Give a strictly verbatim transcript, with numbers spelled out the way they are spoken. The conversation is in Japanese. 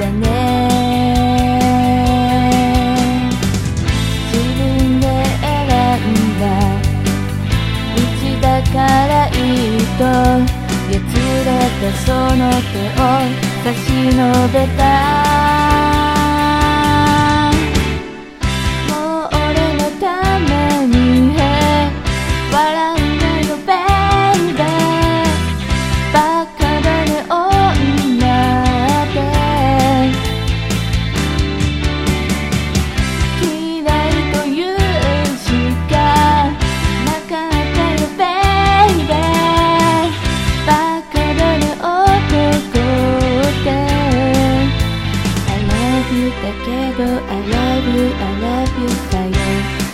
だね。自分で選んだ道だからいいとやつれたその手を差し伸べた。もう俺のために笑うなよベイベー。バカだね女って嫌いというしかなかったよベイベー。バカだね男って I love you だけど I love you I love you だよ。